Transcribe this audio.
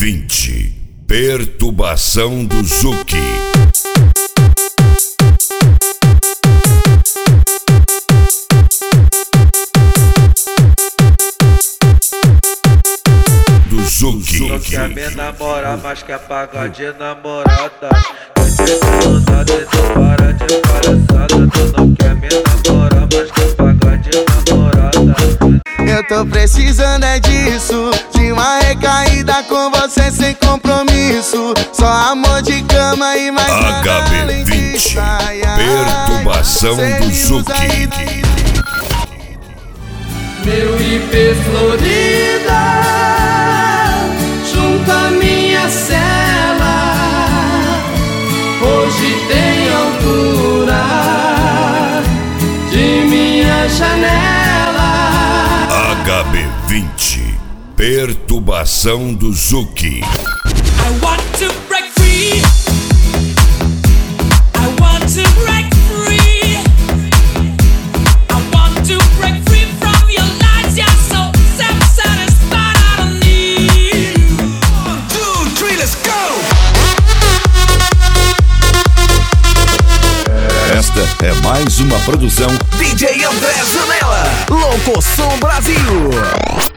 HB20 Perturbação do Zuki. Não quer me namorar, mas quer pagar de namorada. Tu anda dentro, para de palhaçada. Tu não quer me namorar, mas quer pagar de namorada. Eu tô precisando é disso, de uma recaída com você sem compromisso. Só amor de cama e mais nada além disso. Perturbação do Zuki. Meu IP Florida, junto à minha cela, hoje tem altura de minha janela. HB20 Perturbação do Zuki. I want to break free. I want to break free. I want to break free from your lies. You're so self-satisfied. I don't need you. 1, 2, 3, let's go. Esta é mais uma produção DJ André Janela, Louco Som Brasil.